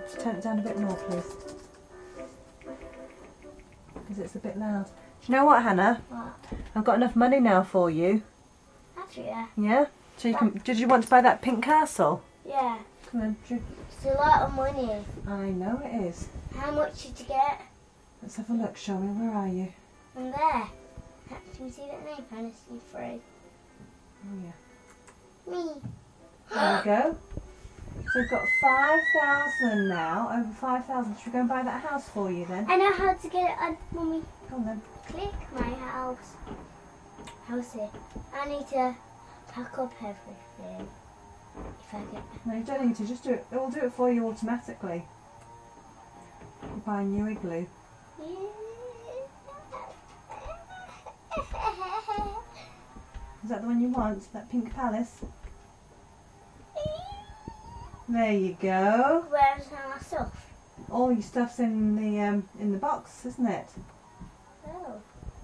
turn it down a bit more, please. Because it's a bit loud. Do you know what, Hannah? What? I've got enough money now for you. Have you? Yeah? So you can. Did you want to buy that pink castle? Yeah. Come on. It's a lot of money. I know it is. How much did you get? Let's have a look, shall we? Where are you? I'm there. Can you see that name? Fantasy Free. Oh, yeah. Me. There we go. So we've got 5,000 now. Over 5,000. Should we go and buy that house for you then? I know how to get it on, Mummy. Come on then. Click my house. How's it? I need to pack up everything. If I get. No, you don't need to. Just do it. It will do it for you automatically. You buy a new igloo. Is that the one you want? That pink palace? There you go. Where's my stuff? All your stuff's in the box, isn't it? Oh.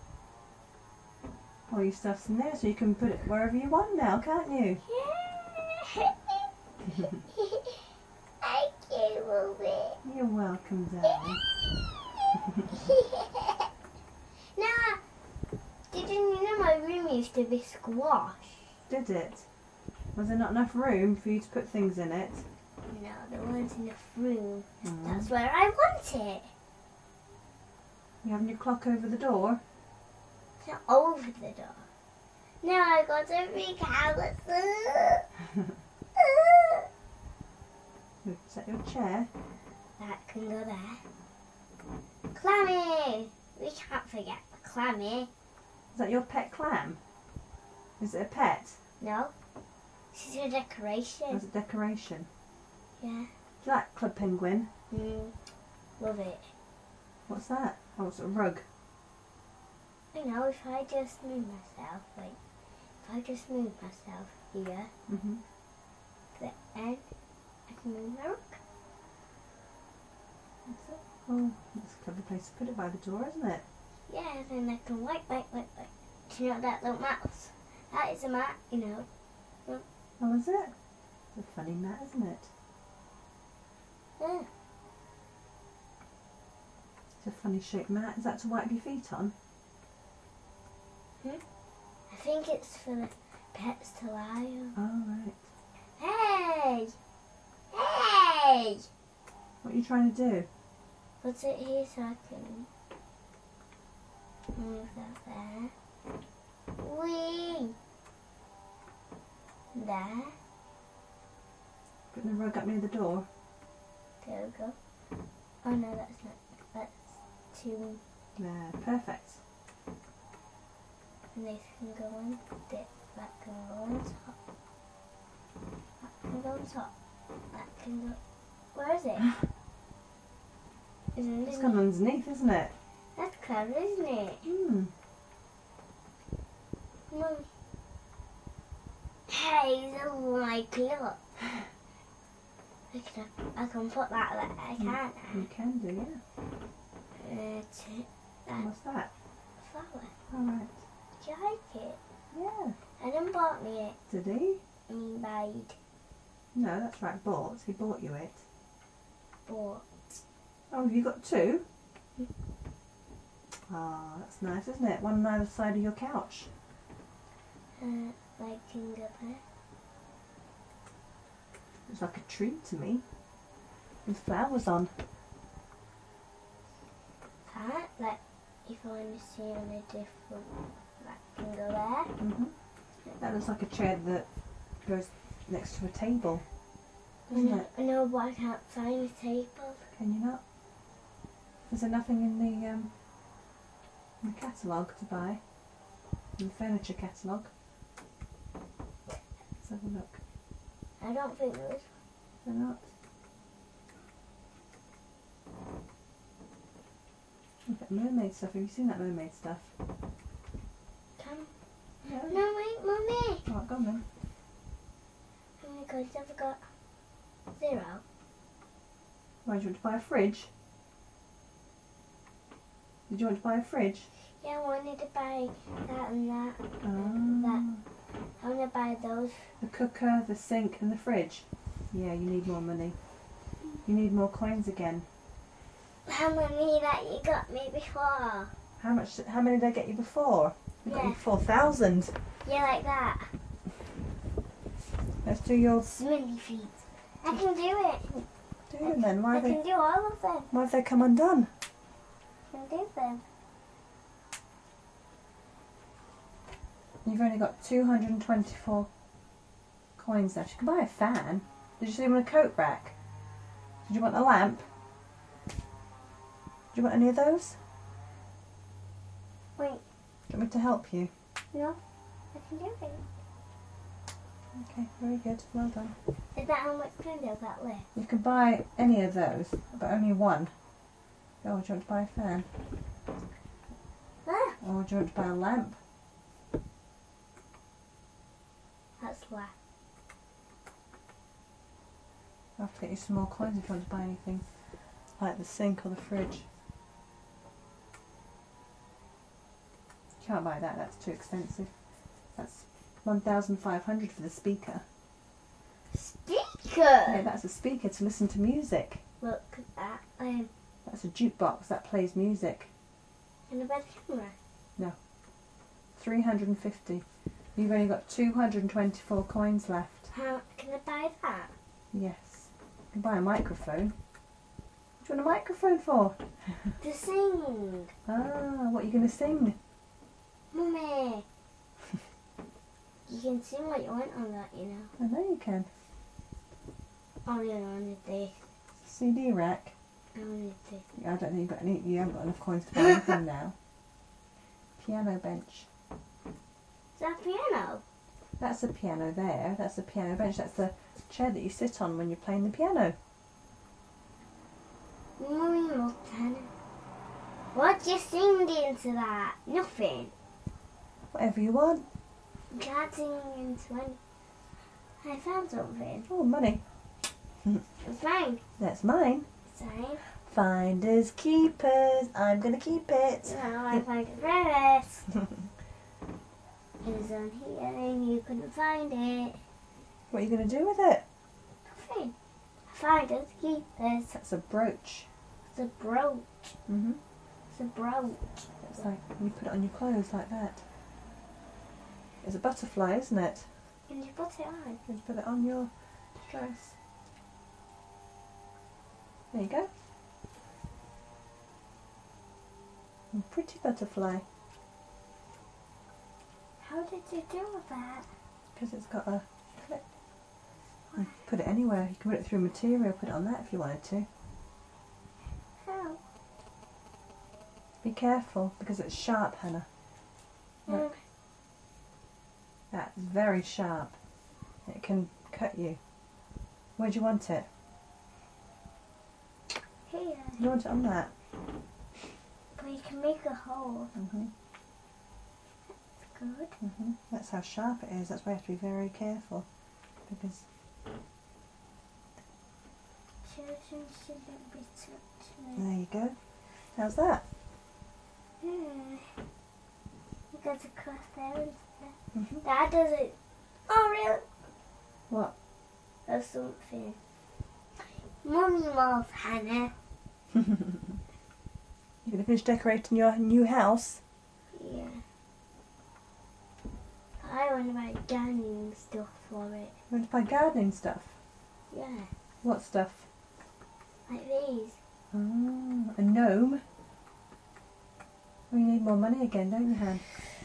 All your stuff's in there, so you can put it wherever you want now, can't you? Thank you, Mummy. You're welcome, darling. Now, didn't you know my room used to be squashed? Did it? Was there not enough room for you to put things in it? No, there wasn't enough room. Mm. That's where I want it. You having your clock over the door? It's not over the door. Now I got a big house. Is that your chair? That can go there. Clammy! We can't forget the clammy. Is that your pet clam? Is it a pet? No. This is a Or decoration. is it decoration? Yeah. Is that Club Penguin? Love it. What's that? Oh, it's a rug. I know, if I just move myself, like, if I just move myself here, Mhm. then I can move my rook. That's it. Oh, that's a clever place to put it by the door, isn't it? Yeah, then I can wipe. Do you know that little mouse? That is a mat, you know. Oh, is it? It's a funny mat, isn't it? Yeah. It's a funny shaped mat. Is that to wipe your feet on? I think it's for the pets to lie on. Oh, right. Hey! Hey! What are you trying to do? Put it here so I can move that there. Whee! There. Putting the rug up near the door? There we go. Oh no, that's not. That's too. There, perfect. And this can go on. That can go on top. That can go on top. That can go. Where is it? Isn't It's it? gone underneath, isn't it? That's clever, isn't it? Hmm. Mum. Hey, like, look. I can put that there, can't I? You can do, yeah. That What's that? flower. All right. Do you like it? Yeah. Adam bought me it. Did he? And he made. No, that's right. Bought. He bought you it. Bought. Oh, have you got two? Ah, that's nice, isn't it? One on either side of your couch. Like can go there. It's like a tree to me. With flowers on. That, like, if I want to see on a different, that can go there. Mhm. That looks like a chair that goes next to a table, doesn't it? I know, but I can't find a table. Can you not? Is there nothing in the catalogue to buy? In the furniture catalogue? Let's have a look. I don't think there is. They're not. Look at mermaid stuff. Have you seen that mermaid stuff? Come. No. No, wait, Mummy. Right, go on then. Oh my god, I've got 0. Why, do you want to buy a fridge? Did you want to buy a fridge? Yeah, I wanted to buy that and that. Ah. I want to buy those. The cooker, the sink and the fridge. Yeah, you need more money. You need more coins again. How many that you got me before? How many did I get you before? I got Yeah. you 4,000. Yeah, like that. Let's do your Smelly feet. I can do it. do them then. Why I have they can do all of them. why have they come undone? I can do them. You've only got 224 coins left. You can buy a fan. Did you say you want a coat rack? Did you want a lamp? Do you want any of those? Wait, Do you want me to help you? no. I can do it. Okay, very good. Well done. Is that how much candle that left? You can buy any of those, but only one. Oh, do you want to buy a fan? Ah, Or do you want to buy a lamp? that's left. I'll have to get you some more coins if you want to buy anything, like the sink or the fridge. You can't buy that, that's too expensive. That's 1,500 for the speaker. Speaker! Yeah, that's a speaker to listen to music. Look at that. That's a jukebox that plays music. And a bed camera. 350. You've only got 224 coins left. How can I buy that? Yes. You can buy a microphone. What do you want a microphone for? To sing. Ah, what are you going to sing? Mummy. You can sing what you want on that, you know. I know you can. Oh, yeah, I wanted this. CD rack. I wanted this. I don't think you've got any. You haven't got enough coins to buy anything now. Piano bench. Is that a piano? That's a piano there. That's a piano bench. That's the chair that you sit on when you're playing the piano. Mummy looked at it. What you sing into that? Nothing. Whatever you want. You can't sing into anything. I found something. Oh, money. It's mine. That's mine. It's mine. Finders keepers. I'm gonna keep it. Now I find it first. It was on here and you couldn't find it. What are you gonna do with it? Nothing. Finders keepers. That's a brooch. It's a brooch. Mhm. It's a brooch. It's like you put it on your clothes like that. It's a butterfly, isn't it? Can you put it on? You put it on your dress. There you go. A pretty butterfly. How did you do that? Because it's got a clip. You can put it anywhere. You can put it through material, put it on that if you wanted to. How? Be careful because it's sharp, Hannah. Look. That's very sharp. It can cut you. Where do you want it? Here. You want it on that? But you can make a hole. Mhm. Good. Mhm. That's how sharp it is. That's why you have to be very careful because Children shouldn't be touching there you go. How's that? it. You got to cross there and stuff. Mhm. Dad does it. Oh, really? What? Or something. Mummy loves Hannah. You're going to finish decorating your new house? Yeah. I want to buy gardening stuff for it. You want to buy gardening stuff? Yeah. What stuff? Like these. Ah, a gnome? Well, you need more money again, don't you, Han?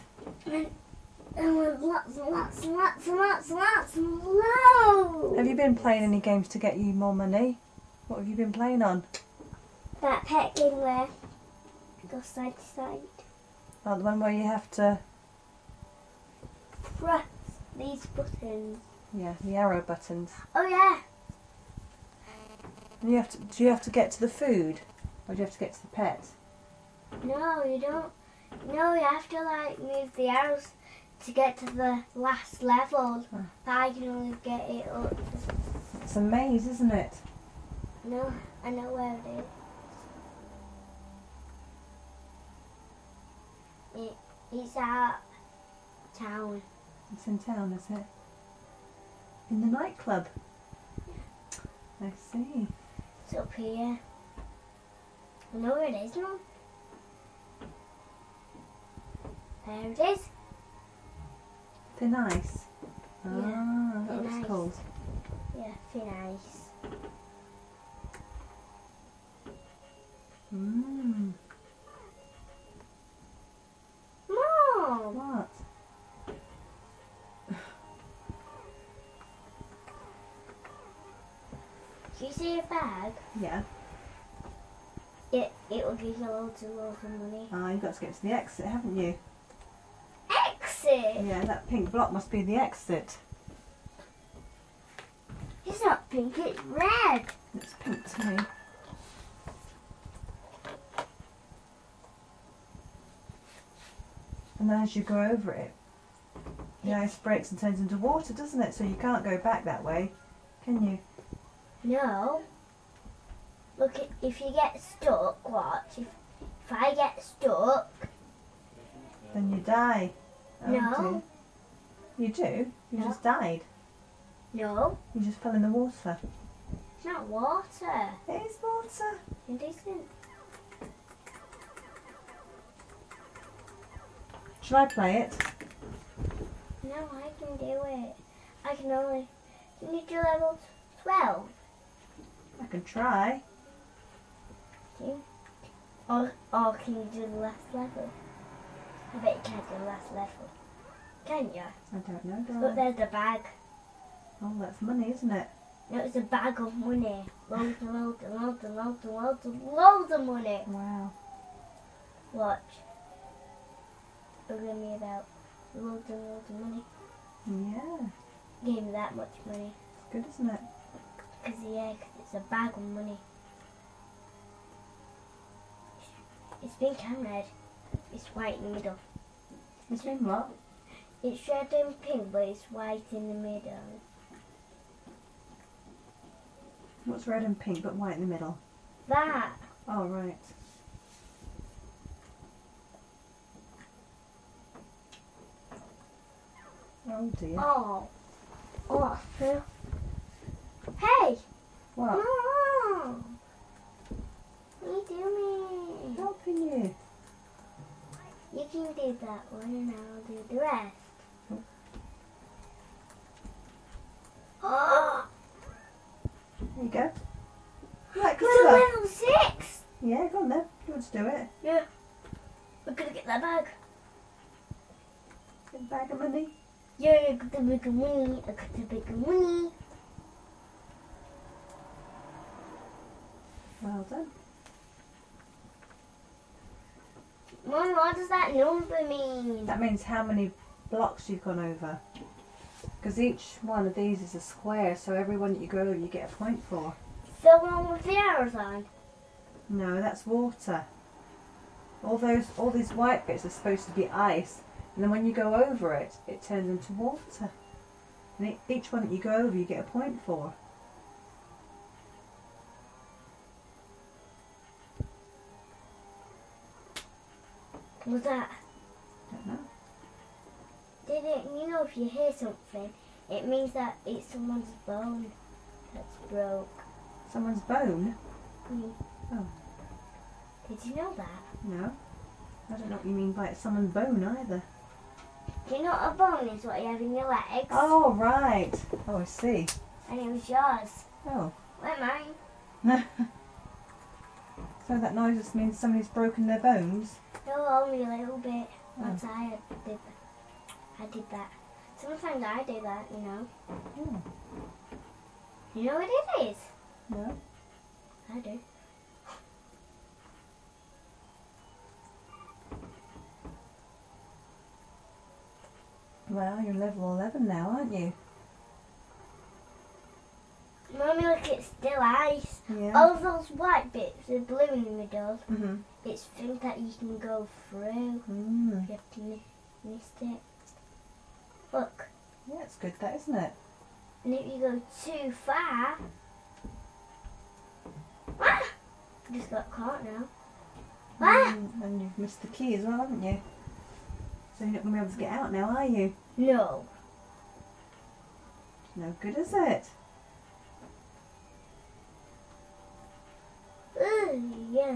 I want lots and lots and lots and lots and lots and loads. Have you been playing any games to get you more money? What have you been playing on? That pet game where you go side to side. Oh, the one where you have to... Press these buttons. Yeah, the arrow buttons. Oh yeah. And you have to, do you have to get to the food? Or do you have to get to the pet? No, you don't. No, you have to like move the arrows to get to the last level. Oh. But I can only get it up. It's a maze, isn't it? No, I know where it is. It's at town. It's in town, is it? In the nightclub? I see. It's up here. I know where it is now. There it is. Thin ice. Yeah, Ah, that thin looks ice. cold. Yeah, thin ice. Mmm. Mom! What? Do you see a bag? Yeah. It will give you loads and loads of money. Ah, you've got to get to the exit, haven't you? Exit! Yeah, that pink block must be the exit. It's not pink, it's red. It's pink to me. And then as you go over it, the ice breaks and turns into water, doesn't it? So you can't go back that way, can you? No. Look, if you get stuck, watch. If I get stuck, Then you die. Oh, No. dear. You do? You No. just died. no, You just fell in the water. it's not water. It is water. It isn't. Shall I play it? No, I can do it. I can only. Can you do level 12? I can try. Or can you do the last level? I bet you can't do the last level. Can you? I don't know, do Look, I? there's the bag. Oh, that's money, isn't it? No, it's a bag of money. Loads and loads and loads and loads and loads and loads of money. Wow. Watch. Look at me about loads and loads of money. Yeah. Gave me that much money. It's good, isn't it? Because it's a bag of money. It's pink and red. It's white in the middle. It's been what? It's red and pink, but it's white in the middle. What's red and pink but white in the middle? That. Oh, right. Oh, dear. Oh. Oh. Hey! What? Mom! What are you doing? Helping you. You can do that one and I'll do the rest. Oh! There you go. Right, It's a clever. level 6! Yeah, go on then. You want to do it? Yeah. We're gonna get that bag. Big bag of money. Yeah, I got the big money. I got the big money. Well done. Mom, what does that number mean? That means how many blocks you've gone over. Because each one of these is a square, so every one that you go over you get a point for. The one with the arrows on. No, that's water. All these white bits are supposed to be ice, and then when you go over it, it turns into water. And each one that you go over, you get a point for. What's that? Don't know. You know, if you hear something, it means that it's someone's bone that's broke. Someone's bone? Mm. Oh. Did you know that? No. I don't know what you mean by someone's bone either. Do you know what a bone is? What you have in your legs? Oh, right. Oh, I see. And it was yours. Oh. Where mine? So that noise just means somebody's broken their bones? No, only a little bit. Once I did that. I did that. Sometimes I do that, you know. Oh. You know what it is? No. I do. Well, you're level 11 now, aren't you? Mummy, look, it's still ice. Yeah. All of those white bits are blue in the middle. Mm-hmm. It's things that you can go through. Mm. You have to miss it. Look, Yeah, it's good that, isn't it? and if you go too far, ah! I just got caught now. Ah! And you've missed the key as well, haven't you? So you're not going to be able to get out now, are you? No. No good, is it? Yeah.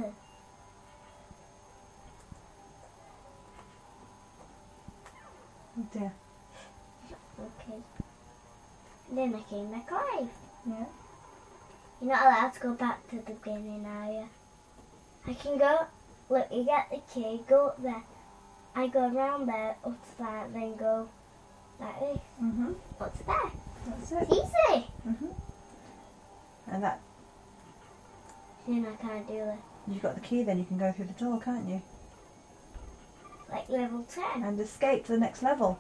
Oh dear. Okay. And then I came back alive. Yeah. You're not allowed to go back to the beginning, are you? I can go. Look, you get the key, go up there. I go around there, up to that, then go like this. Up to there. That's It's it. easy. And that Then I can't do it. you've got the key. Then you can go through the door, can't you? Like level 10. And escape to the next level.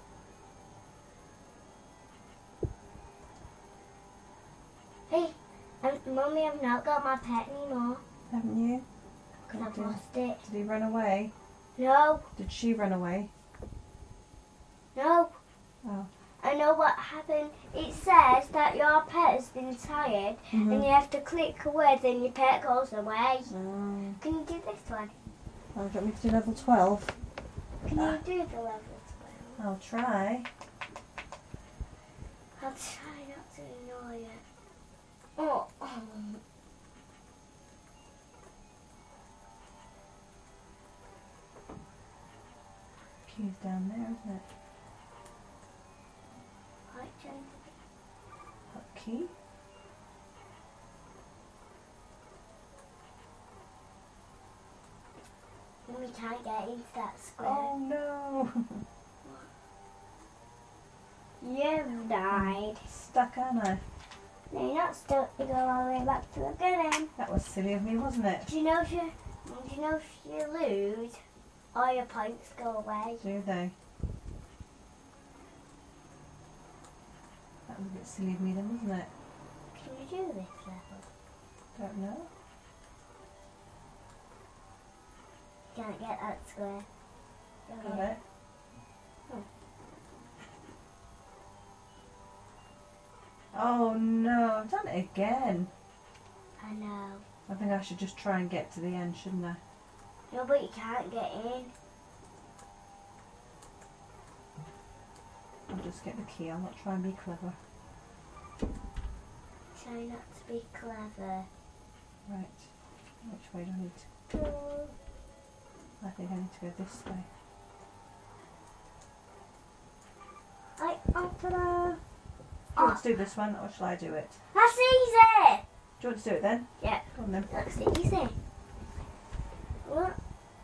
Hey, Mummy, I've not got my pet anymore. Haven't you? Because I've lost it. Did he run away? No, Did she run away? no. Oh. I know what happened. It says that your pet has been tired and you have to click away, then your pet goes away. Oh. Can you do this one? Oh, do you want me to do level 12? Can you do the level 12? I'll try. I'll try not to annoy it. Oh. Key's down there, isn't it? Right, Jane. What key? We can't get into that square. Oh no! You've died. Stuck, aren't I? No, you're not stuck. You go all the way back to the beginning. That was silly of me, wasn't it? Do you know if you lose, all your points go away? Do they? That was a bit silly of me then, wasn't it? Can you do this level? Don't know. Can't get that square. Got it. Oh no, I've done it again. I know. I think I should just try and get to the end, shouldn't I? No, but you can't get in. I'll just get the key, I'll not try and be clever. Try not to be clever. Right, which way do I need to go? I think I need to go this way. Ta-da! Do you want to do this one or shall I do it? That's easy! Do you want to do it then? Yeah. Go on then. Looks easy. Look.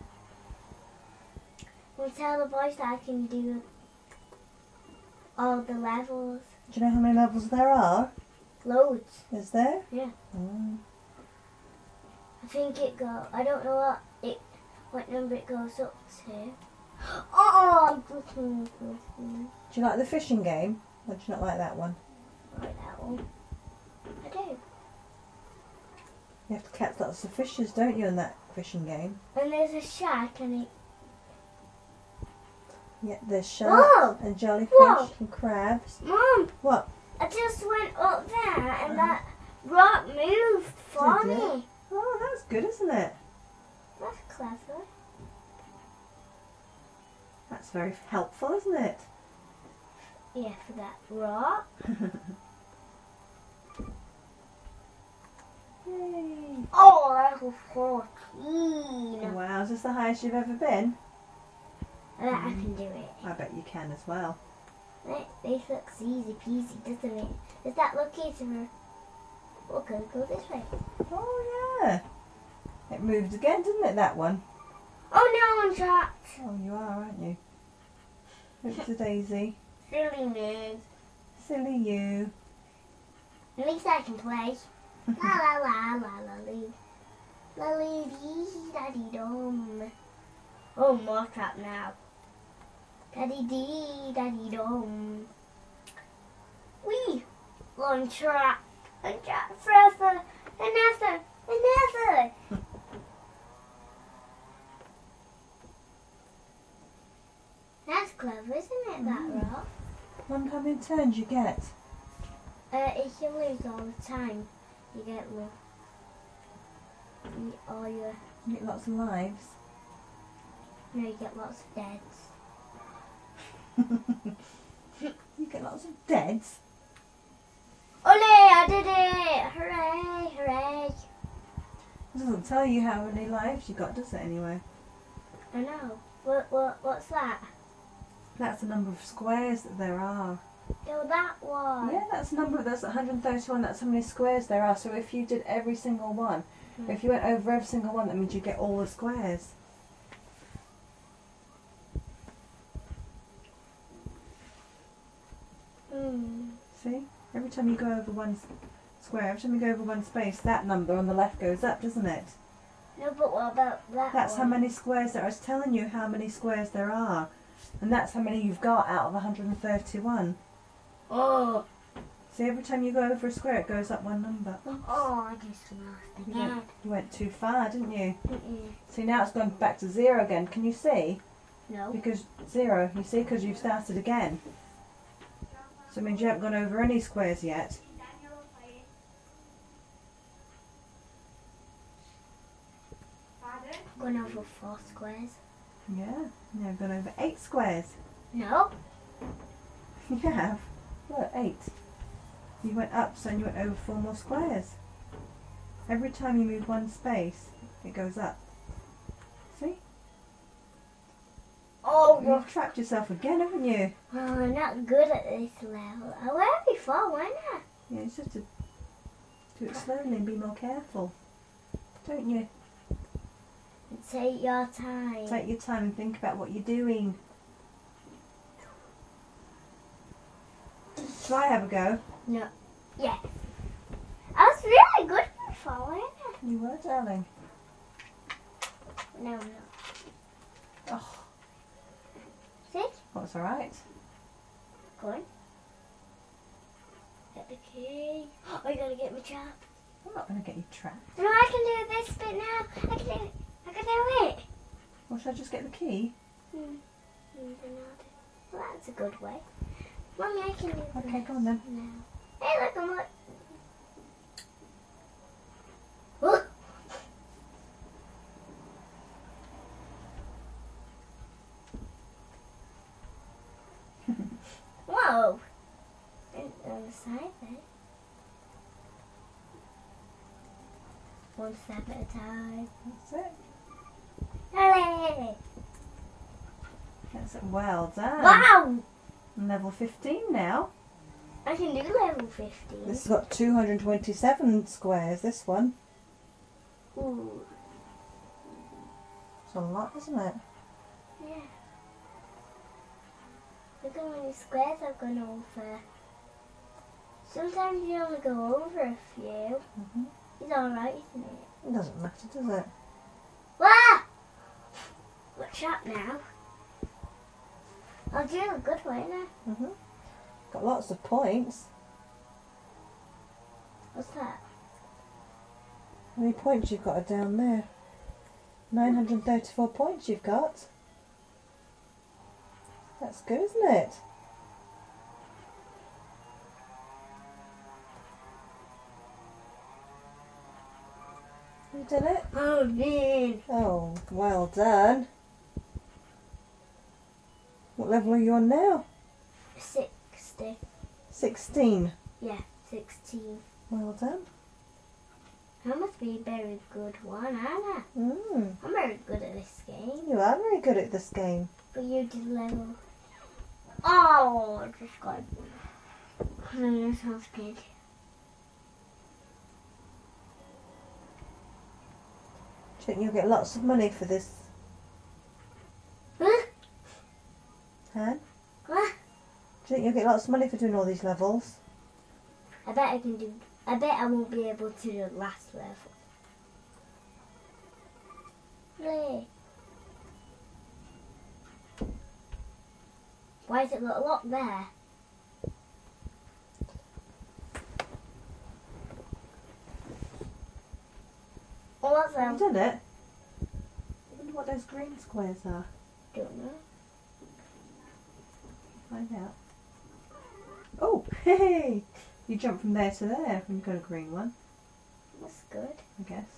We'll tell the boys that I can do all the levels. Do you know how many levels there are? Loads. Is there? Yeah. Oh. I think it goes. I don't know what number it goes up to. Oh! Do you like the fishing game? Or do you not like that one? Like that one. I do. You have to catch lots of fishes, don't you, in that fishing game? And there's a shark and it. Yeah, there's sharks Whoa! and jellyfish Whoa! and crabs. Mum! What? I just went up there and that rock moved for Did it? me. Oh, that's good, isn't it? That's clever. That's very helpful, isn't it? Yeah, for that rock. Yay! Oh, level 14. Wow, is this the highest you've ever been? I bet I can do it. I bet you can as well. This looks easy peasy, doesn't it? Does that look easier? Okay, go this way. Oh yeah. It moved again, didn't it, that one? Oh no, I'm trapped. Oh, you are, aren't you? Oops a daisy. Silly moves. Silly you. At least I can play. La la la la la lee. La lee dee daddy dum. Oh, more trap now. Daddy dee daddy dum. Wee! One trap. And trap forever. And ever. And ever. That's clever, isn't it, that rock? Wonder how many turns you get. If you lose all the time, you get all your. You get lots of lives. No, you get lots of deads. You get lots of deads. Ole! I did it! Hooray! Hooray! There's doesn't tell you how many lives you got, does it anyway? I know. What's that? That's the number of squares that there are. Oh, that one. Yeah, that's that's 131, that's how many squares there are. So if you did every single one, if you went over every single one, that means you get all the squares. See? Every time you go over one square, every time you go over one space, that number on the left goes up, doesn't it? No, but what about that That's one? how many squares there are. It's telling you how many squares there are. And that's how many you've got out of 131. Oh. See, every time you go over a square, it goes up one number. Oh, I just lost again. You went too far, didn't you? Mm-mm. See, now it's gone back to 0 again. Can you see? No. Because 0, you see, because you've started again. So it means you haven't gone over any squares yet. Gone over 4 squares. Yeah, now I've gone over 8 squares. No. You have. Look, 8. You went up, so you went over 4 more squares. Every time you move one space, it goes up. See? Oh, You've trapped yourself again, haven't you? oh, I'm not good at this level. I went before, weren't I? Yeah, it's just to do it slowly and be more careful. Don't you? Take your time. Take your time and think about what you're doing. Shall I have a go? No. Yes. I was really good before, weren't I? You were, darling. No, no. Oh, See? that's alright. Go on. Get the key. Oh, you gotta get me trapped. I'm not going to get you trapped. No, I can do this bit now. I can do it. I can do it. Or should I just get the key? Well, that's a good way. Mummy, I can do this. Okay, go on then. now. Hey, look, I'm what? Oh. Whoa. And on the side there. One step at a time. That's it. Hooray! That's it. Well done. Wow! Level 15 now. I can do level 15. This has got 227 squares, this one. Ooh. It's a lot, isn't it? Yeah. Look how many squares I've gone over. Sometimes you only go over a few. It's alright, isn't it? It doesn't matter, does it? Wah! Watch out now. I'll do a good way now. Got lots of points. What's that? How many points you've got are down there? 934 points you've got. That's good, isn't it? You did it? Oh, man. Oh, well done. What level are you on now? 60. 16. Yeah, 16. Well done. I must be a very good one, aren't I? I'm very good at this game. You are very good at this game. But you did level. Oh, I just got. I'm so scared. Do you think you'll get lots of money for this, Huh? Han? Huh? Do you think you'll get lots of money for doing all these levels? I bet I can do. I bet I won't be able to do the last level. Really? Why is it got a lock there? Oh, what's Have that? you done it? I wonder what those green squares are. Don't know. Find out. Oh, hey! You jump from there to there when you've got a green one, That's good. I guess.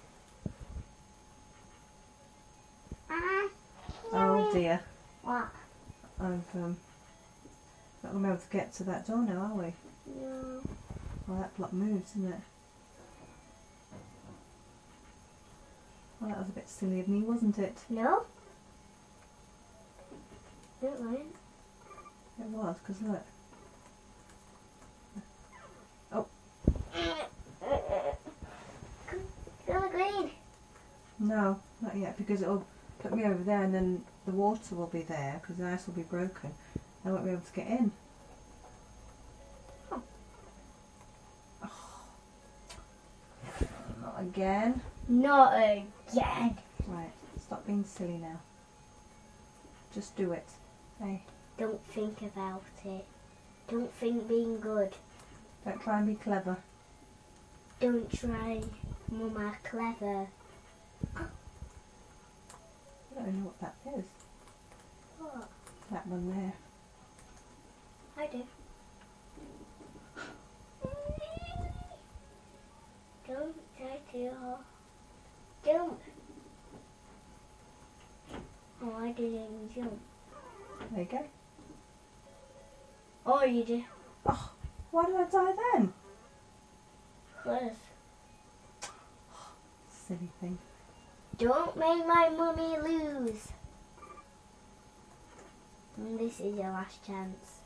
Oh Oh dear. What? I've not going to be able to get to that door now, are we? No. Well, that block moves, isn't it? Oh, that was a bit silly of me, wasn't it? No? It won't. It was, because look. Oh. Go green. No, not yet, because it'll put me over there and then the water will be there, because the ice will be broken. I won't be able to get in. Oh. Oh. Not again. Not again. Right, stop being silly now. Just do it. Hey, Don't think about it. Don't think being good. don't try and be clever. Don't try Mama clever. I don't know what that is. What? That one there. I do. Don't try too hard. Jump. Oh, I didn't jump. There you go. Oh, you did. Oh, why did I die then? Cause Silly thing. don't make my mummy lose. And this is your last chance.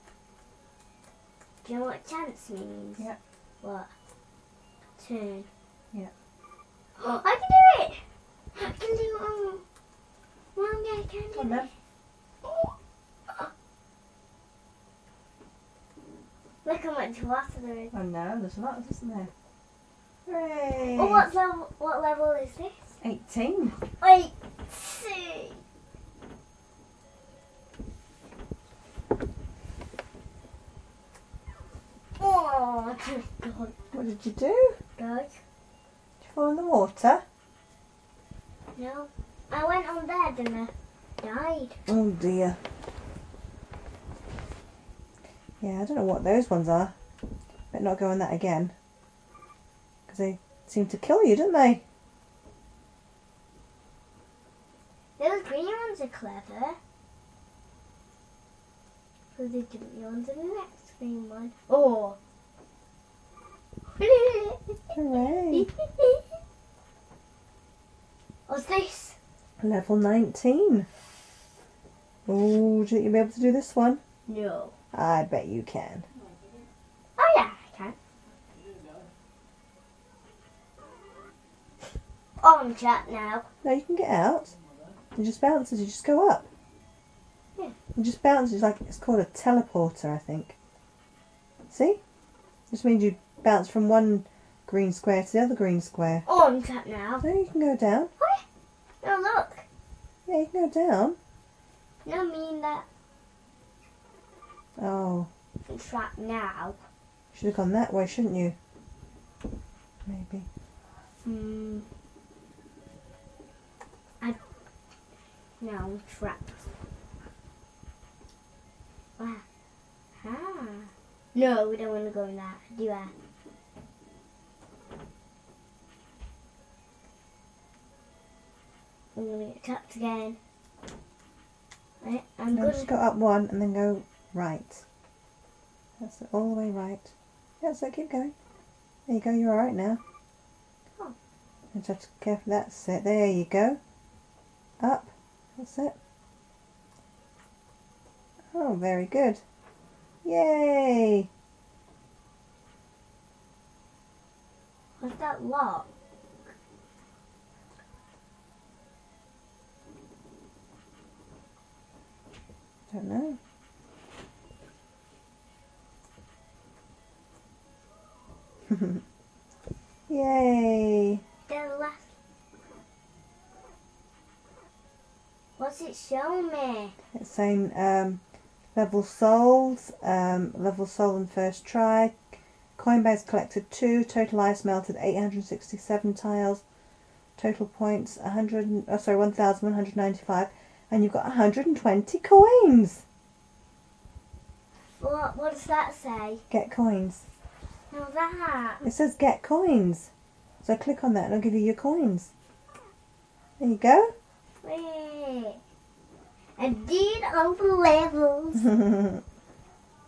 Do you know what chance means? Yeah. What? Turn. Yeah. Oh, I can do it! I can do it. Mommy, I can do Come on then. it. Look how much water there is. Oh no, there's a lot, isn't there? Hooray! Oh, what level is this? 18. Wait, see. Oh, God. What did you do? God. Did you fall in the water? No. I went on bed and I died. Oh dear. Yeah, I don't know what those ones are. Better not go on that again. Because they seem to kill you, don't they? Those green ones are clever. So the jumpy ones are the next green one. Oh. Hooray. What's this? Level 19. Oh, do you think you'll be able to do this one? No. I bet you can. Oh yeah, I can. Oh, I'm trapped now. No, you can get out. It just bounces, you just go up. Yeah. It just bounces like it's called a teleporter, I think. See? Just means you bounce from one green square to the other green square. Oh, I'm trapped now. So you can go down. No, look. Yeah, you can go down. No, I mean that Oh, I'm trapped now. should have gone that way, shouldn't you? Maybe. No, I'm trapped. Ah. No, we don't want to go in that, do I? I'm going to get trapped again. Right, I'm No, going just to... go up one and then go right. That's it, all the way right. Yeah, so keep going. There you go, you're alright now. Oh. You just have to be careful, that's it. There you go. Up. That's it. Oh, very good. Yay! What's that lock? Don't know. Yay! The last... What's it showing me? It's saying level souls, level soul on first try, coin base collected 2, total ice melted 867 tiles, total points 1,195, and you've got 120 coins. What does that say? Get coins. No, that. It says get coins. So click on that and it'll give you your coins. There you go. Wait. I did all the levels.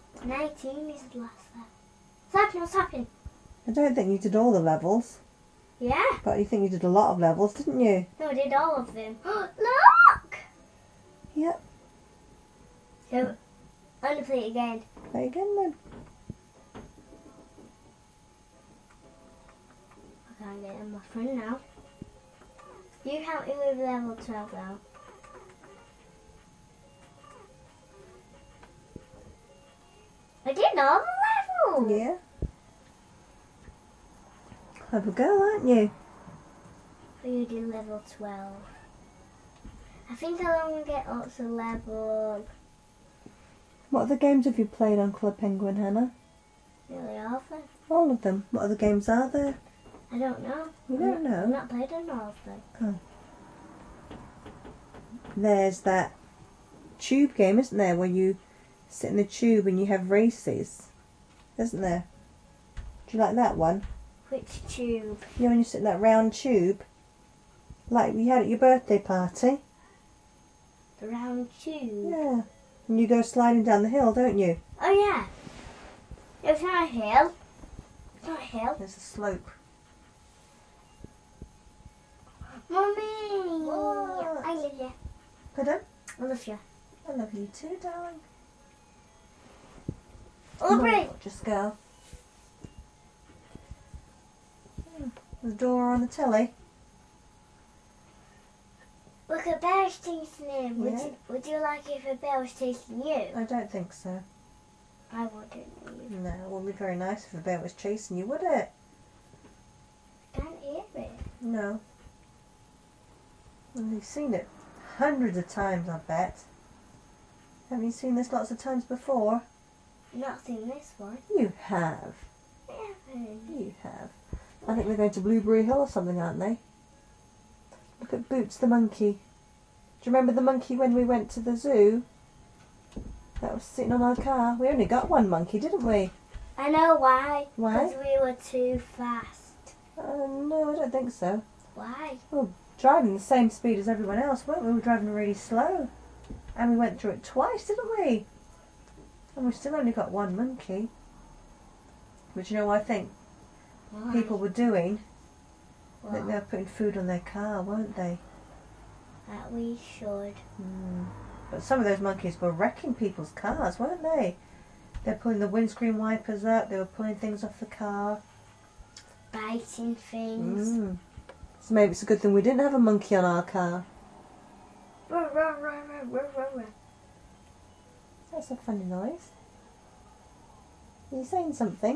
19 is the last level. What's happening? What's happening? I don't think you did all the levels. Yeah. But you think you did a lot of levels, didn't you? No, I did all of them. Look! Yep. So, I'm going to play it again. Play again then. I can't get in my friend now. You help me with level 12 now. I did all the levels! Yeah. Have a go, aren't you? You do level 12. I think I'll only get up to level... What other games have you played on Club Penguin, Hannah? Nearly all of them. All of them. What other games are there? I don't know. You don't know? I've not played on all of them. There's that tube game, isn't there, where you sit in the tube and you have races, isn't there? Do you like that one? Which tube? You know when you sit in that round tube, like we had at your birthday party? The round tube? Yeah. And you go sliding down the hill, don't you? Oh yeah. It's not a hill. It's not a hill. There's a slope. Mummy! What? I love you. Pardon? I love you. I love you too, darling. Aubrey! Just go. The door on the telly. Look, a bear's chasing him. Yeah. Would you like it if a bear was chasing you? I don't think so. I wouldn't. No, it wouldn't be very nice if a bear was chasing you, would it? I can't hear it. No. Well, you've seen it hundreds of times, I bet. Haven't you seen this lots of times before? I've not seen this one. You have. I haven't. You have. I think they're going to Blueberry Hill or something, aren't they? Look at Boots the monkey. Do you remember the monkey when we went to the zoo? That was sitting on our car. We only got one monkey, didn't we? I know why. Why? Because we were too fast. No, I don't think so. Why? Driving the same speed as everyone else, weren't we? We were driving really slow. And we went through it twice, didn't we? And we still only got one monkey. But you know what I think Why? people were doing? I What? think they were putting food on their car, weren't they? That we should. But some of those monkeys were wrecking people's cars, weren't they? They were pulling the windscreen wipers up, they were pulling things off the car. Biting things. So maybe it's a good thing we didn't have a monkey on our car. That's a funny noise. Are you saying something?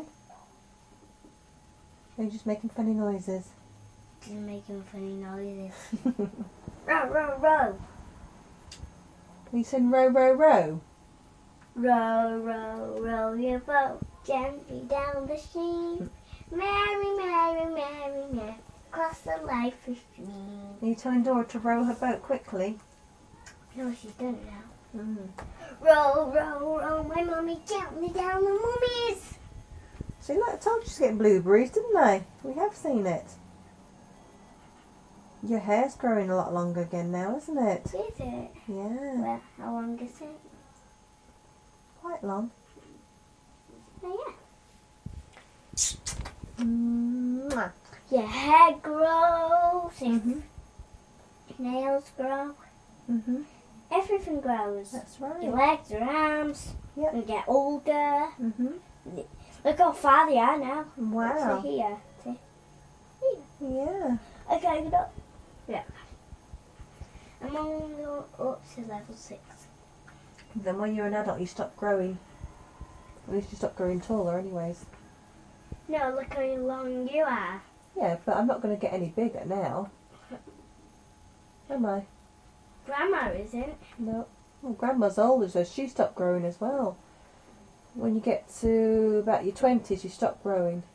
Or are you just making funny noises? Just making funny noises. Row, row, row. Are you saying row, row, row? Row, row, row your boat gently down the stream. Mary, Mary, Mary, Mary, cross the life stream. Are you telling Dora to row her boat quickly? No, she's done it now. Mm. Row, row, row, my mummy gently down the mummies. See, look, I told you she's getting blueberries, didn't I? We have seen it. Your hair's growing a lot longer again now, isn't it? Is it? Yeah, Well, how long is it? quite long. Oh, Mwah. yeah. Your hair grows, Mhm. nails grow, Mhm. everything grows. That's Your right. legs, your arms, Yep. you get older. Mhm. Look how far they are now. Wow. To here. See? Yeah. Okay, get up. Yeah. I'm only up to level 6. Then when you're an adult, you stop growing. At least you stop growing taller, anyways. No, look how long you are. Yeah, but I'm not going to get any bigger now. Am I? Grandma isn't. No. Well, Grandma's older, so she stopped growing as well. When you get to about your 20s, you stop growing.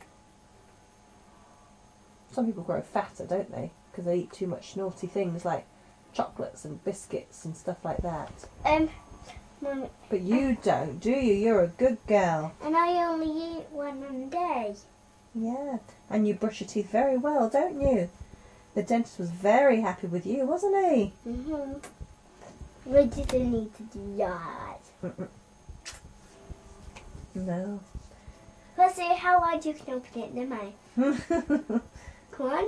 Some people grow fatter, don't they? Because they eat too much naughty things like chocolates and biscuits and stuff like that. Mum, But you don't, do you? You're a good girl. and I only eat one a day. Yeah. And you brush your teeth very well, don't you? The dentist was very happy with you, wasn't he? We didn't need to do that. No. Let's see how wide you can open it, never mind. Come 1.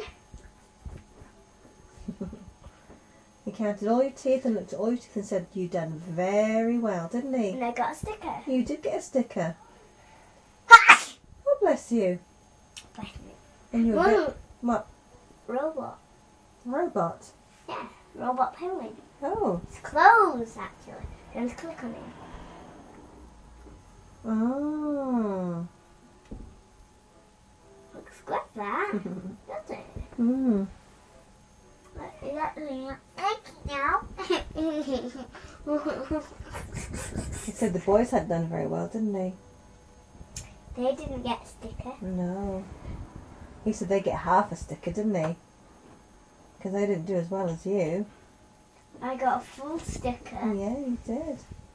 He counted all your teeth and looked at all your teeth and said, "You done very well, didn't he?" And I got a sticker. You did get a sticker. Oh, bless you. Bless me. And you were a bit... What? Robot. Robot? Yeah, robot penguin. Oh. It's closed, actually. Just click on it. Oh. Looks like that, doesn't it? Mm. Is that doing now? He said the boys hadn't done very well, didn't he? They didn't get a sticker. No. He said they get half a sticker, didn't he? Because they didn't do as well as you. I got a full sticker. Yeah, you did.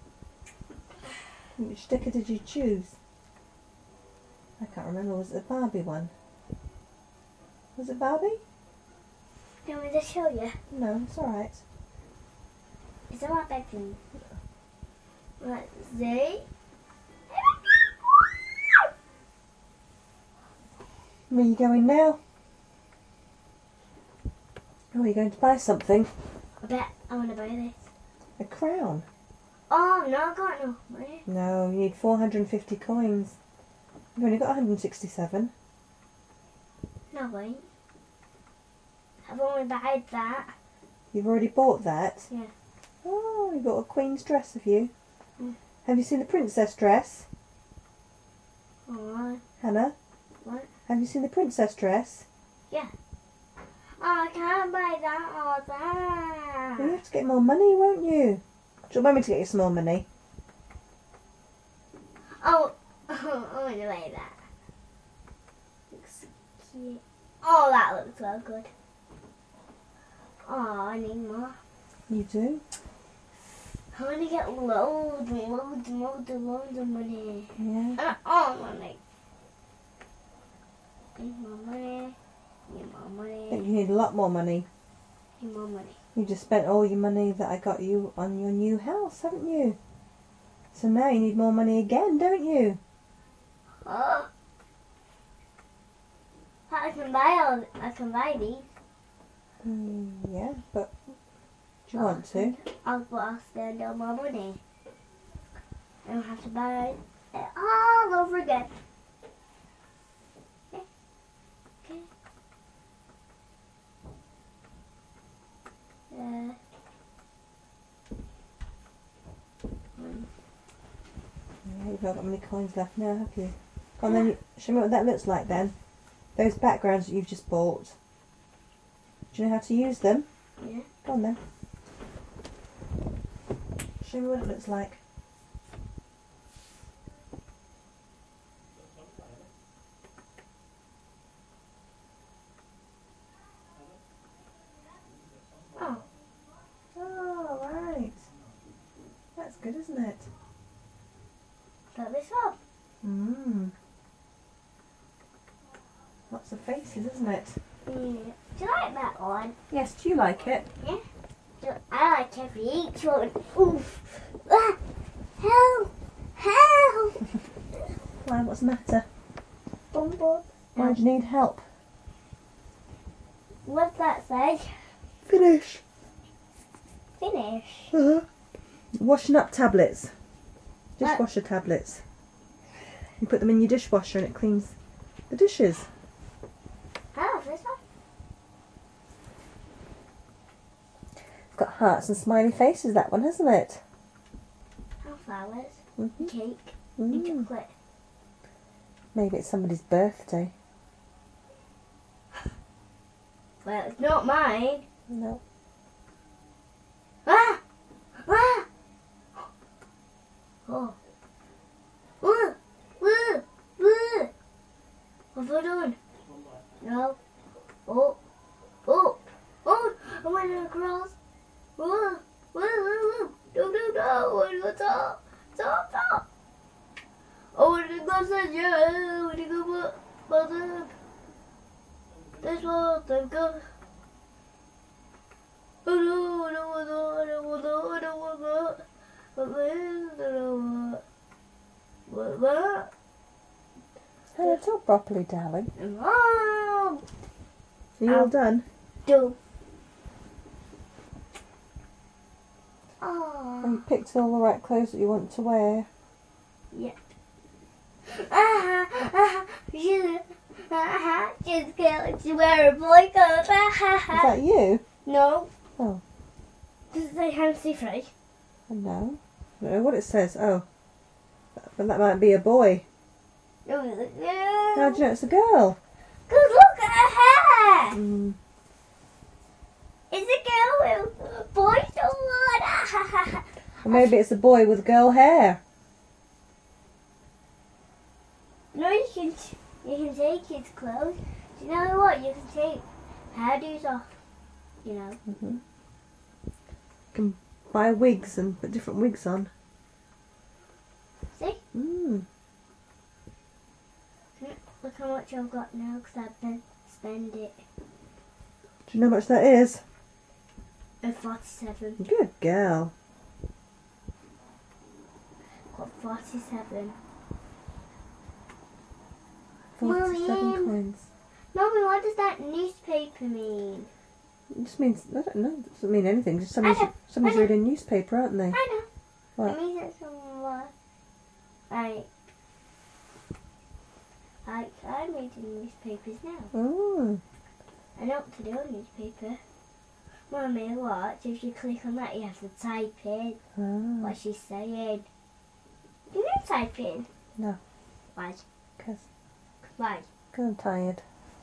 Which sticker did you choose? I can't remember. Was it the Barbie one? Was it Barbie? Do you want me to show you? No, it's alright. It's in my bedroom. Let's see. Where are you going now? Oh, are you going to buy something? I bet I want to buy this. A crown? Oh, no, I got no money. No, you need 450 coins. You've only got 167. No, wait. I've only bought that. You've already bought that? Yeah. Oh, you got a queen's dress, have you? Mm. Have you seen the princess dress? Oh, Hannah? what? Have you seen the princess dress? Yeah. Oh, I can't buy that or Well, you that. have to get more money, won't you? Do you want me to get you some more money? Oh, I want to buy that. Looks cute. Oh, that looks so good. Oh, I need more. You do? I want to get loads and loads and loads and loads of money. Yeah. All money. Need more money. Need more I money. think you need a lot more money. Need more money. You just spent all your money that I got you on your new house, haven't you? So now you need more money again, don't you? Oh. I can buy these. Yeah, but do you want to? But I'll spend all my money. I don't have to buy it all over again. Okay. Okay. Yeah, you've not got many coins left now, have you? Go on then, show me what that looks like then. Those backgrounds that you've just bought. Do you know how to use them? Yeah. Go on then. Show me what it looks like. Oh. Oh, right. That's good, isn't it? Put this up. Mmm. Lots of faces, isn't it? Yeah. Do you like that one? Yes, do you like it? I like every each one. Oof. Ah. Help! Help! Why, what's the matter? Bum, bum. Why do you need help? What's that say? Finish. Finish. Washing up tablets. Dishwasher tablets. You put them in your dishwasher and it cleans the dishes. Oh, this one? It's got hearts and smiley faces, that one, hasn't it? Oh, flowers. Mm-hmm. Cake. And chocolate. Maybe it's somebody's birthday. Well, it's not mine. No. Ah! Ah! Oh. Woo! Woo! Woo! What have I done? No. Oh. Oh. Oh! I went across. Woo! Woo! Woo! Woo! No, no, no! What's up? Stop! Stop! Oh, what did I say? Yeah! What did I go? Mother! This one, they've got. Oh no, I don't want that, I don't want that, I don't want that. But this, I don't want. What that? Hannah, talk properly, darling. Mom! Are you all done? Do. Have Oh. you picked all the right clothes that you want to wear? Yep. She's going to wear a boy coat. Is that you? No. Oh. Does it say Handsy Free? No. I don't know what it says. Oh. But that might be a boy. How do you know it's a girl? Because look at her hair. Mm. It's a girl with boys on. Or maybe it's a boy with girl hair. No, you can take his clothes. Do you know what? You can take hairdos off. You know. Mm-hmm. You can buy wigs and put different wigs on. See? Mm. Look how much I've got now because I've been spend it. Do you know how much that is? 47. Good girl. Got 47. 47 Mommy. coins. Mommy, what does that newspaper mean? It just means, I don't know, it doesn't mean anything. Just I know, somebody's I know. reading a newspaper, aren't they? I know. What? It means it's someone like I'm reading newspapers now. Oh. I know what to do on newspaper. Mommy, watch. If you click on that, you have to type in Ah. what she's saying. You don't type in. No. Why? Because Why? I'm tired.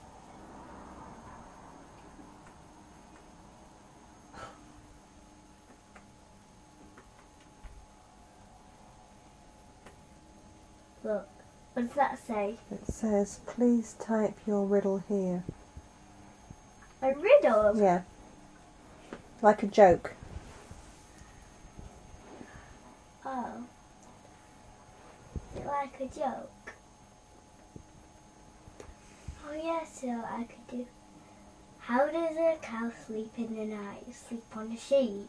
Look. What does that say? It says, please type your riddle here. A riddle? Yeah. Like a joke. Oh. Is it like a joke? Oh yeah, so I could do. How does a cow sleep in the night? Sleep on a sheep?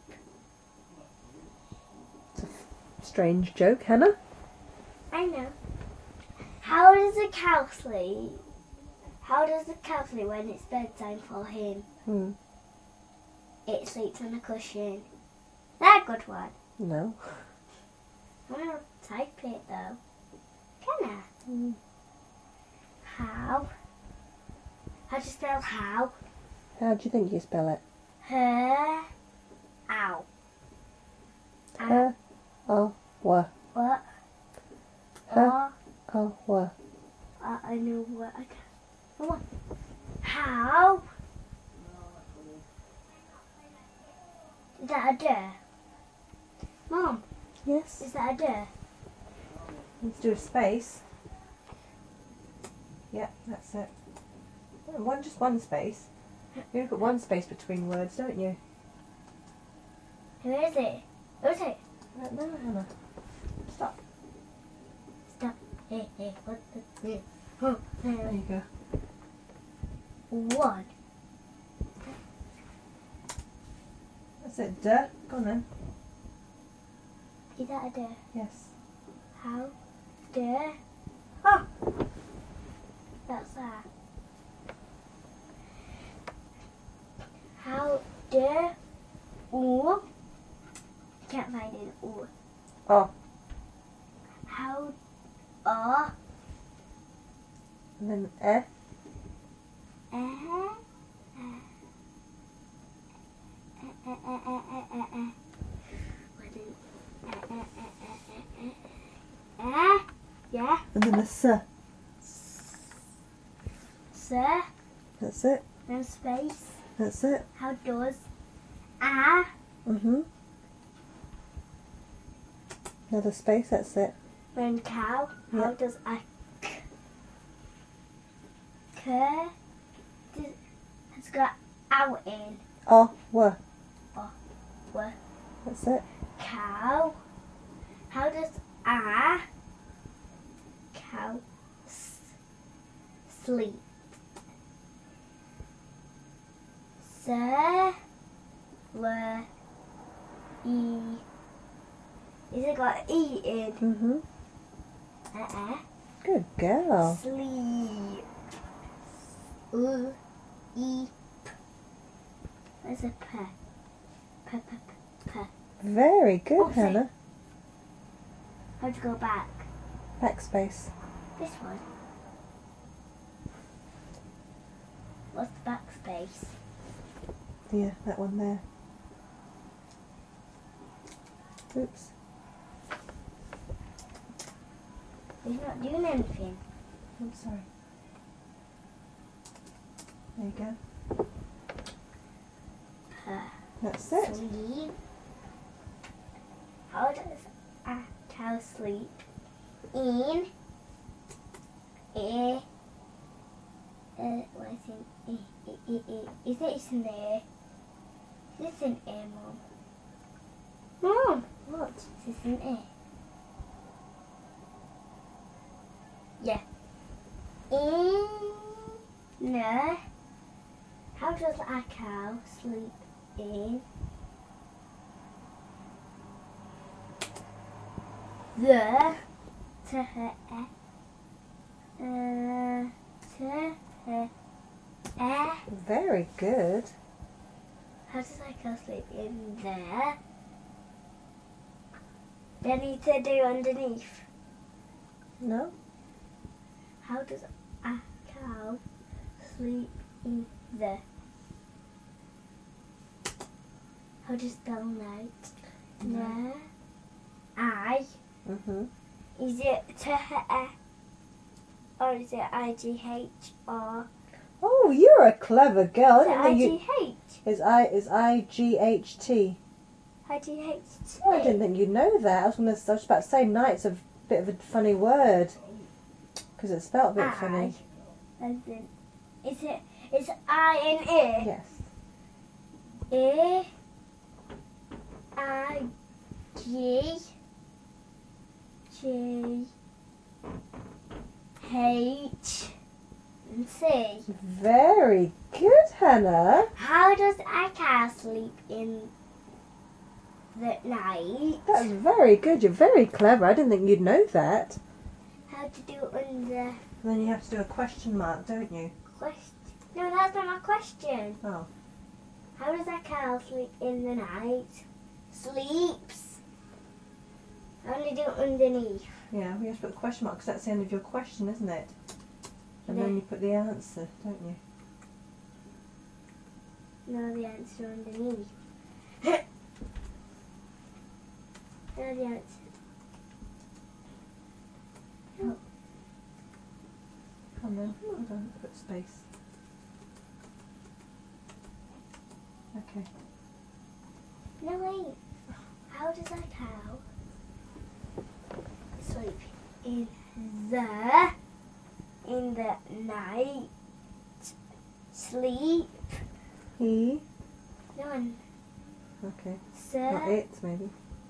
Strange joke, Hannah. I know. How does a cow sleep? How does the cow sleep when it's bedtime for him? Hmm. It sleeps on a cushion. That's a good one. No. I'm going to type it though. Can I? Mm. How? How do you spell how? How do you think you spell it? Her. Ow. Oh, wah. What? Huh? Oh, wah. I know what I can. Come on. How? Is that a dare? Mom, Yes. is that a dare? Let's do a space. Yeah, that's it. Just one space. You put one space between words, don't you? Who is it? Who is it? No, Hannah. Stop. Stop. Hey, what the? Oh, There you go. one. That's it. Duh. Go on then. Is that a dare? Yes. How dare? Oh! That's that. How dare? Ooh. Can't find an ooh. Oh. How And then eh. Yeah. And then a s. Sir. That's it. No space. That's it. How does Mhm. Another space. That's it. when cow? How Yeah. does a cur? Has got out in Oh, wah. were That's it. cow. How does a cow sleep? Sir, were e. Is it got e in? Mhm. Good girl. Sleep. E There's a P. P, P, P, P. Very good, Oh, Hannah. How to go back? Backspace. This one. What's the backspace? Yeah, that one there. Oops. He's not doing anything. I'm sorry. There you go. That's it. Sleep. How does a cow sleep? In a what is it? Is this in there? Is this in A, Mum? Mum! What? Is this in A? Yeah. In a. How does a cow sleep in the Very good. How does a cow sleep in there? Do I need to do underneath? No? How does a cow sleep in the? How does spell night? No. I. Mhm. Is it or is it IGH or Oh, you're a clever girl. is I it didn't think you. IGH? Is IGHT. IGH. Oh, I didn't think you'd know that. I was about to say night's a bit of a funny word because it's spelled a bit funny. As in, it's I in A. Yes. A I G J H and C. Very good, Hannah. How does a cow sleep in the night? That's very good. You're very clever. I didn't think you'd know that. How to do it on the Then you have to do a question mark, don't you? question? No, that's not my question. Oh. How does a cow sleep in the night? Sleeps. I only do it underneath. Yeah, we have to put a question mark because that's the end of your question, isn't it? And Yeah. then you put the answer, don't you? No, the answer underneath. No, the answer. No. And then, hold on, put space. Okay. No, wait. How does a cow sleep in the night? Sleep. He. No one. Okay. Not Sir. it, maybe.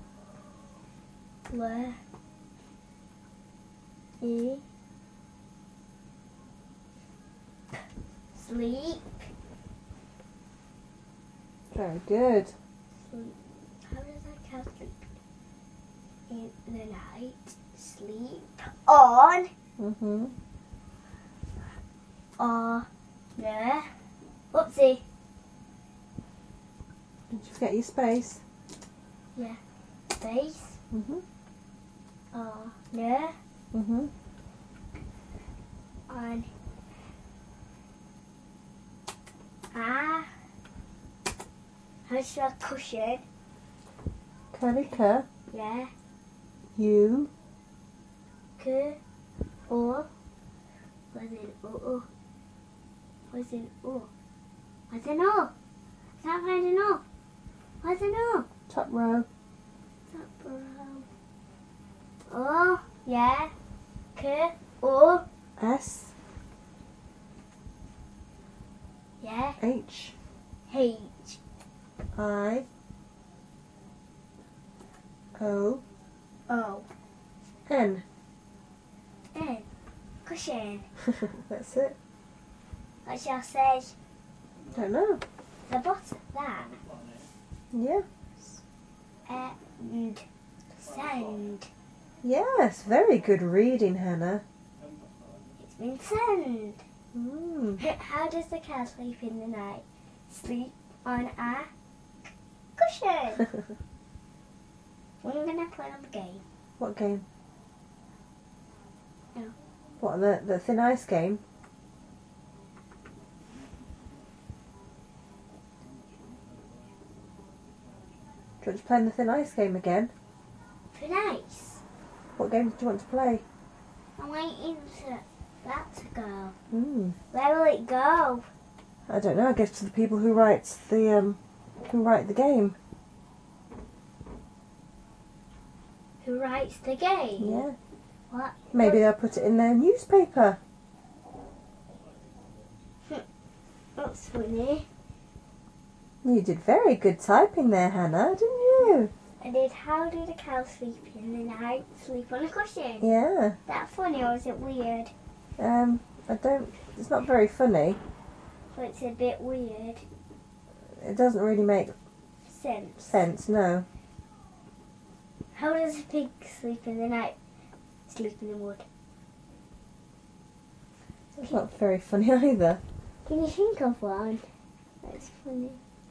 E. Sleep. Very good. Sleep. How does a cow sleep in the night? Sleep on Mhm. the. Whoopsie. Did you forget your space? Yeah. Space. Mhm. The. Mhm. On. How to spell cushion? Curly cur. Yeah. You. O. What's in O? What's in O? What's in O? I can't find an O. What's in O? Top row. Top row. O. Yeah. O. S. Yeah. H. H. I. O. O. N. N. Cushion. That's it. What shall I say? Don't know. The bottom that. Yeah. And sand. Yes. Very good reading, Hannah. It's been sand. Mm. How does the cow sleep in the night? Sleep on a cushion. We're going to play on the game. What game? No. What, the thin ice game? Do you want to play in the thin ice game again? For nice. What game do you want to play? I'm waiting for that to go. Where will it go? I don't know. I guess to the people who write the game. Who writes the game? Yeah. What? Maybe they'll put it in their newspaper. That's funny. You did very good typing there, Hannah, didn't you? I did. How did a cow sleep in the night? Sleep on a cushion. Yeah. That funny or is it weird? It's not very funny. But it's a bit weird. It doesn't really make sense, no. How does a pig sleep in the night? Sleep in the wood. It's not very funny either. Can you think of one? That's funny.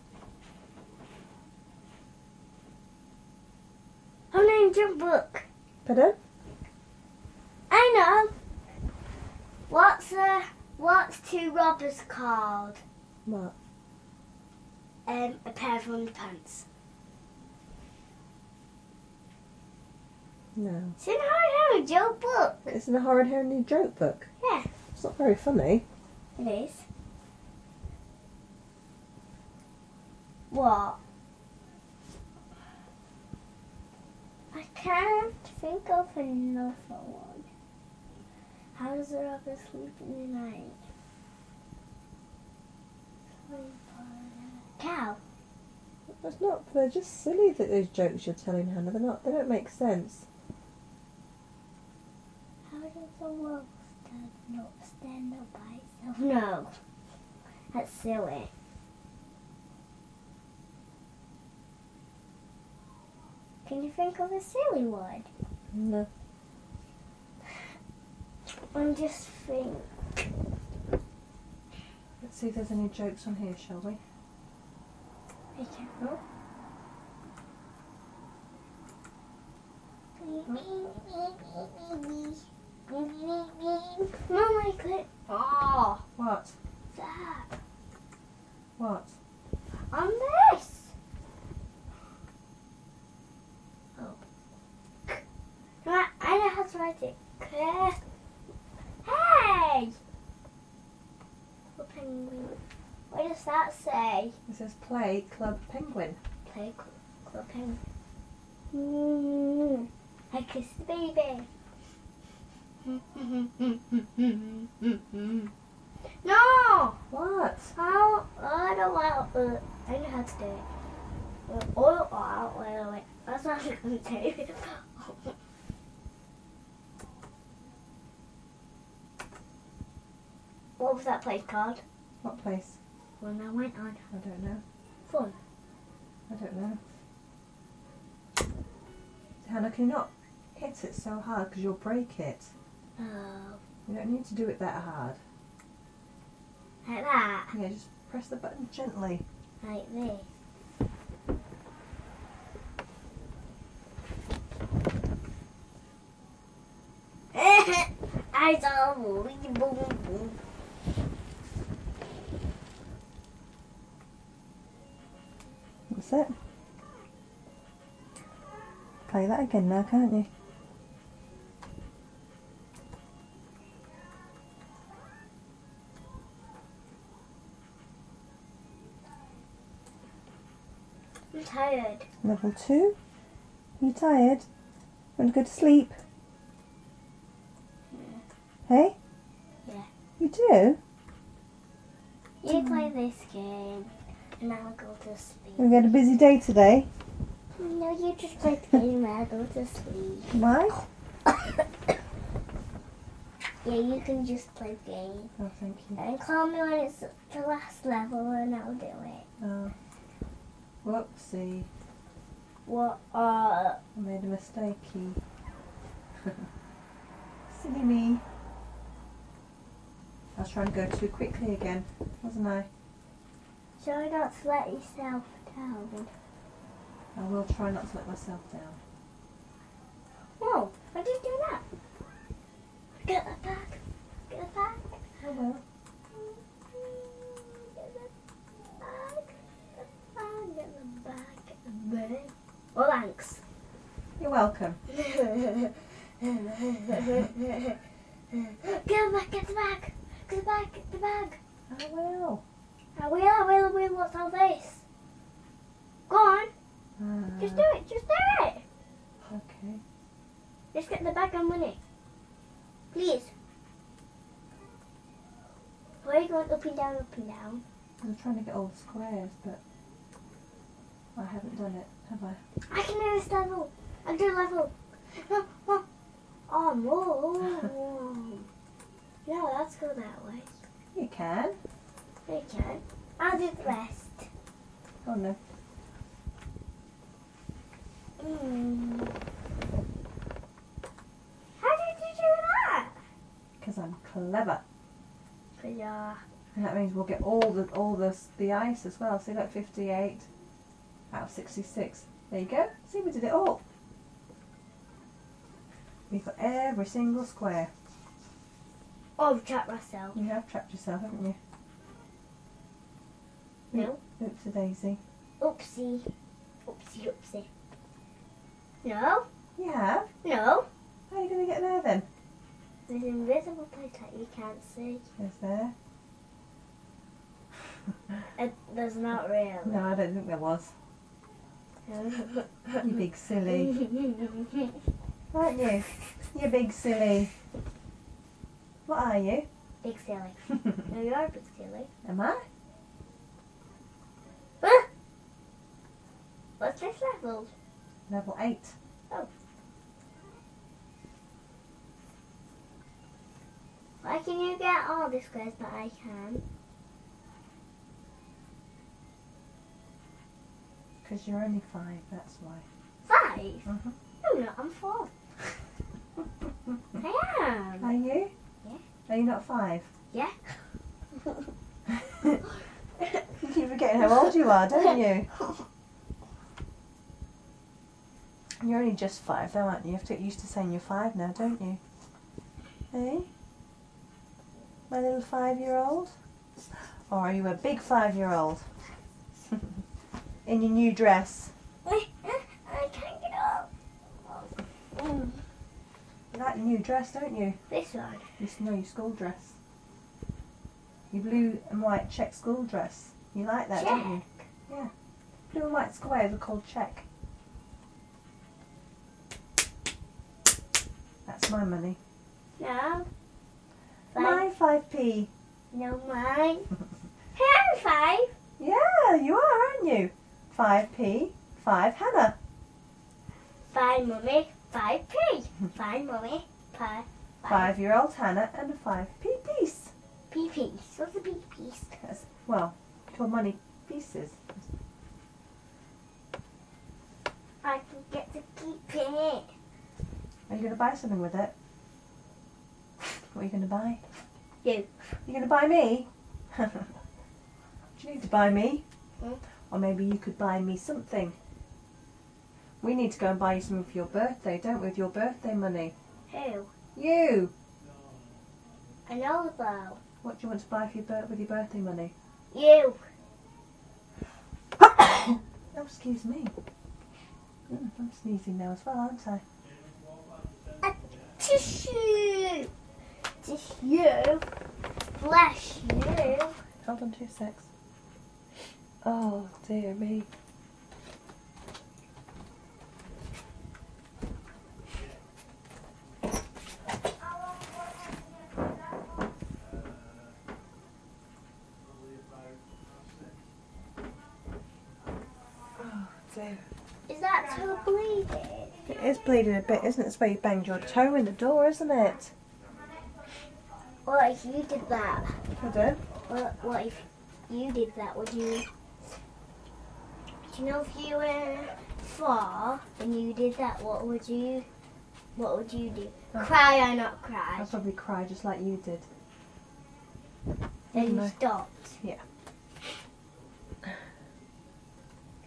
I'll name your book. Pardon? I know. What's two robbers called? What? A pair of underpants. No. It's in a joke book. It's in a Horrid Henry joke book. Yeah, It's not very funny. it is. What? I can't think of another one. How does a robber sleep in the night? Sleep on a cow. It's not. They're just silly, that those jokes you're telling, Hannah. They don't make sense. How does a wolf stand up by itself? No. That's silly. Can you think of a silly one? No. I'm just think. Let's see if there's any jokes on here, shall we? Be careful. Mum, I click. Oh, What? that. What? On this. Oh. I know how to write it. Hey! Penguin. What does that say? It says Play Club Penguin. Play Club Penguin. I kiss the baby. No! What? How? I don't want to. I know how to do it. Wait. That's not what I'm going to do. What was that place called? What place? When I went on. I don't know. Fun. I don't know. Hannah, can you not hit it so hard because you'll break it? Oh. You don't need to do it that hard. Like that? Yeah, just press the button gently. Like this. I saw boom boom. What's it? Play that again now, can't you? I'm tired. Level 2? Are you tired? Want to go to sleep? Hey? Yeah. You do? You play this game and I'll go to sleep. Have you had a busy day today? No, you just play the game and I'll go to sleep. Why? Yeah, you can just play the game. Oh, thank you. And call me when it's the last level and I'll do it. Oh. Whoopsie. What? I made a mistakey. Silly me. I was trying to go too quickly again, wasn't I? Try not to let yourself down. I will try not to let myself down. Whoa, I did do that. Get the bag. Get the bag. I will. Get the bag. Get the bag. Oh, thanks. You're welcome. Get the bag. Get the bag. Get the bag. Get the bag. I will. I will. What's all this? Go on. Just do it. Just do it. Okay. Just get the bag and money. Please. Where are you going up and down, up and down? I'm trying to get all the squares, but I haven't done it, have I? I can do this level. I can do a level. Oh, no. No, let's go that way. You can. You can. I'll do the rest. Oh no. How did you do that? Because I'm clever. Yeah. And that means we'll get all the ice as well. See, like 58 out of 66. There you go. See, we did it all. We've got every single square. Oh, I've trapped myself. You have trapped yourself, haven't you? No. Oopsie daisy. Oopsie. Oopsie, oopsie. No. You have? No. How are you going to get there then? There's an invisible place that you can't see. Is there? There's not really. No, I don't think there was. You big silly. Aren't you? You big silly. What are you? Big silly. No, you are big silly. Am I? Ah! What's this level? Level 8. Oh. Why can you get all the squares but I can? Because you're only 5, that's why. 5? Mm-hmm. No, no, I'm 4. I am. Are you? Yeah. Are you not 5? Yeah. You keep forgetting how old you are, don't you? You're only just 5 though, aren't you? You have to get used to saying you're 5 now, don't you? Eh? My little 5-year-old? Or are you a big 5-year-old? In your new dress? I can't get up. You like your new dress, don't you? This one. Your school dress. Your blue and white check school dress. You like that, don't you? Yeah. Blue and white squares are called check. That's my money. No. My 5p. No, mine. Hey, I'm 5. Yeah, you are, aren't you? 5p, 5 Hannah. 5 mummy, 5p. 5 mummy, 5. 5-year-old Hannah and a 5p piece. P piece. What's a P piece? That's, well, for money pieces. I can get to keep it. Are you going to buy something with it? What are you going to buy? You. You're going to buy me? Do you need to buy me? Hmm? Or maybe you could buy me something. We need to go and buy you something for your birthday, don't we? With your birthday money. Who? You! I know though. What do you want to buy for with your birthday money? You. Oh, excuse me. I'm sneezing now as well, aren't I? A tissue. Tissue. Bless you. Hold on 2 secs. Oh, dear me. Oh, dear. Is that still bleeding? It is bleeding a bit, isn't it? It's where you banged your toe in the door, isn't it? What if you did that? Pardon? What if you did that? Would you? Do you know if you were 4 and you did that? What would you do? Cry or not cry? I'll probably cry just like you did. Then you No. stopped. Yeah.